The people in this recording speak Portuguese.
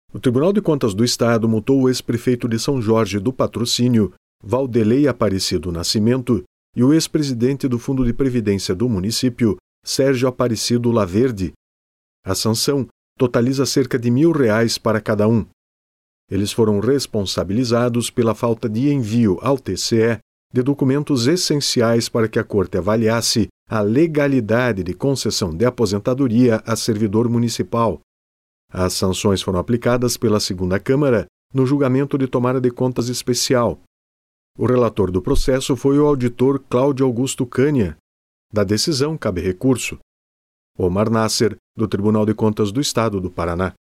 O Tribunal de Contas do Estado multou o ex-prefeito de São Jorge do Patrocínio, Valdelei Aparecido Nascimento, e o ex-presidente do Fundo de Previdência do município, Sérgio Aparecido Laverde. A sanção totaliza cerca de R$1.000 para cada um. Eles foram responsabilizados pela falta de envio ao TCE de documentos essenciais para que a Corte avaliasse a legalidade de concessão de aposentadoria a servidor municipal. As sanções foram aplicadas pela Segunda Câmara no julgamento de tomada de contas especial. O relator do processo foi o auditor Cláudio Augusto Cânia. Da decisão cabe recurso. Omar Nasser, do Tribunal de Contas do Estado do Paraná.